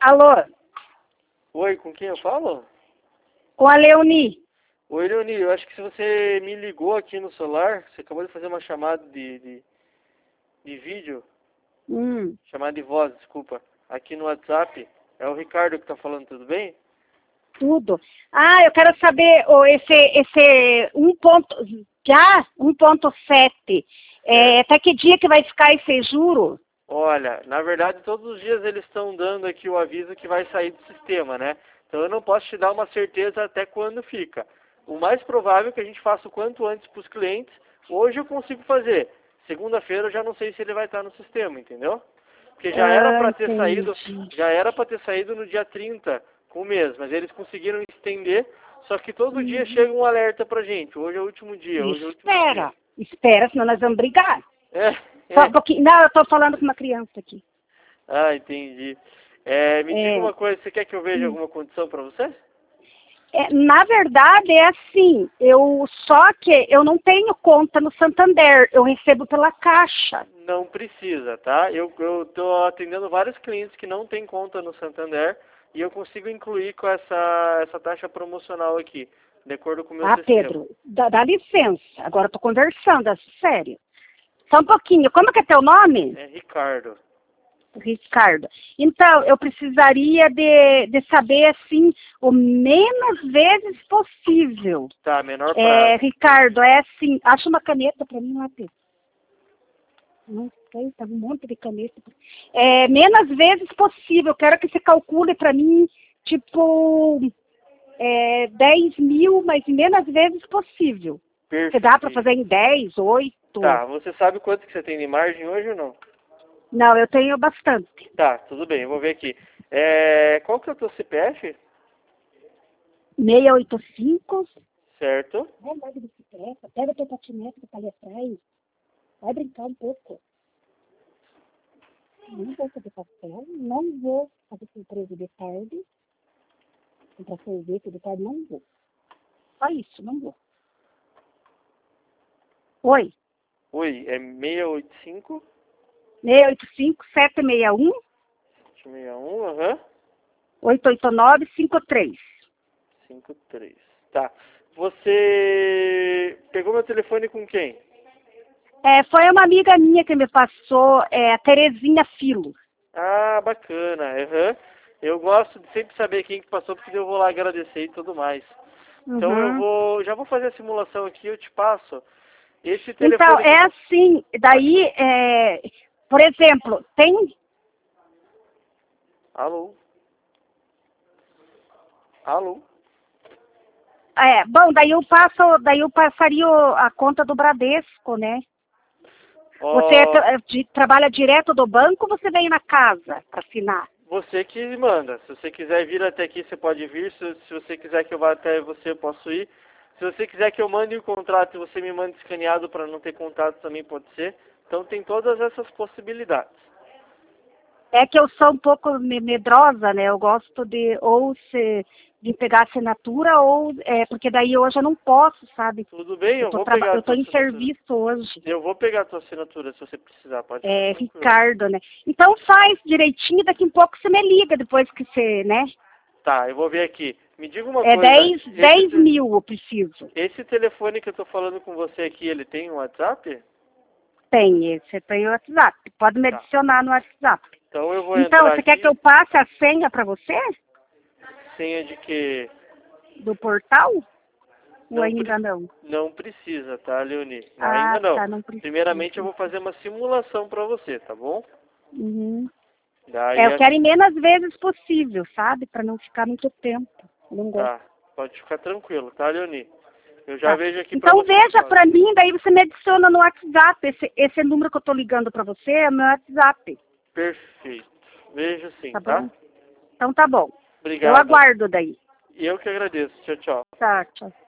Alô, Oi, com quem eu falo? com a Leoni. Oi, Leoni, eu acho que se você me ligou aqui no celular, você acabou de fazer uma chamada de vídeo, chamada de voz, desculpa, aqui no WhatsApp. É o Ricardo que tá falando, tudo bem? Tudo. Ah, eu quero saber esse 1.7. Até que dia que vai ficar esse juro? Olha, na verdade todos os dias eles estão dando aqui o aviso que vai sair do sistema, né? Então eu não posso te dar uma certeza até quando fica. O mais provável é que a gente faça o quanto antes para os clientes. Hoje eu consigo fazer. Segunda-feira eu já não sei se ele vai estar no sistema, entendeu? Porque já era para ter saído, Entendi. já era para ter saído no dia 30 com o mês, mas eles conseguiram estender, só que todo dia chega um alerta pra gente. Hoje é o último dia, hoje é o último dia. Espera, senão nós vamos brigar. É, Só um é. pouquinho. Não, eu tô falando com uma criança aqui. Ah, entendi. Me diga uma coisa, você quer que eu veja alguma condição para você? Na verdade, é assim, só que eu não tenho conta no Santander, eu recebo pela Caixa. Não precisa, tá? Eu tô atendendo vários clientes que não têm conta no Santander e eu consigo incluir com essa taxa promocional aqui, de acordo com o meu Ah, sistema. Pedro, dá licença, agora eu tô conversando, é sério. Só um pouquinho, como que é teu nome? É Ricardo. Ricardo. Então, eu precisaria de saber, assim, o menos vezes possível. Tá, menor prazo. Ricardo, é assim, acha uma caneta para mim lá, Pedro. Não sei, tá um monte de caneta. Menos vezes possível. Eu quero que você calcule para mim, tipo, 10 mil, mas menos vezes possível. Perfeito. Você dá para fazer em 10, 8? Tá, você sabe quanto que você tem de margem hoje ou não? Não, eu tenho bastante. Tá, tudo bem, eu vou ver aqui. Qual que é o teu CPF? 685. Certo. Vai andar de bicicleta, pega teu patinete que tá ali atrás. Vai brincar um pouco. Não vou fazer pastel, não vou fazer surpresa de tarde. Comprar sorvete de tarde, não vou. Só isso, não vou. Oi, Oi, é 685 685 761 761, aham, 889 53. 53. Tá. Você pegou meu telefone com quem? Foi uma amiga minha que me passou, a Terezinha Filo. Ah, bacana, aham. Eu gosto de sempre saber quem que passou, porque eu vou lá agradecer e tudo mais. Então já vou fazer a simulação aqui, eu te passo. Esse telefone... Então, é assim, daí, por exemplo, tem... Alô? Alô? Bom, daí eu passaria a conta do Bradesco, né? Você trabalha direto do banco ou você vem na casa para assinar? Você que manda. Se você quiser vir até aqui, você pode vir. Se você quiser que eu vá até você, eu posso ir. Se você quiser que eu mande o contrato e você me mande escaneado para não ter contato, também pode ser. Então tem todas essas possibilidades. É que eu sou um pouco medrosa, né? Eu gosto de pegar assinatura porque daí hoje eu não posso, sabe? Tudo bem, eu vou pegar Eu a tua tô em assinatura. serviço hoje. Eu vou pegar a tua assinatura se você precisar, pode ficar tranquilo. Ricardo, né? Então faz direitinho, daqui a pouco você me liga depois que você, né? Tá, eu vou ver aqui. Me diga uma coisa. 10 mil eu preciso. Esse telefone que eu tô falando com você aqui, ele tem um WhatsApp? Você tem o WhatsApp. Pode me adicionar no WhatsApp. Então eu vou Então, entrar você aqui. quer que eu passe a senha para você? Senha de quê? Do portal? Ou Não, ainda não? não precisa, tá, Leoni? Ah, Ainda não. tá, não precisa. Primeiramente eu vou fazer uma simulação para você, tá bom? Uhum. Daí Eu quero ir menos vezes possível, sabe? Para não ficar muito tempo. Eu não gosto. Tá, pode ficar tranquilo, tá, Leoni? Eu já Tá. vejo aqui pra Então você. veja para mim, daí você me adiciona no WhatsApp. Esse número que eu tô ligando para você é meu WhatsApp. Perfeito. Vejo sim, Tá tá? bom? Então tá bom. Obrigado. Eu aguardo daí. E eu que agradeço. Tchau, tchau. Tá, tchau.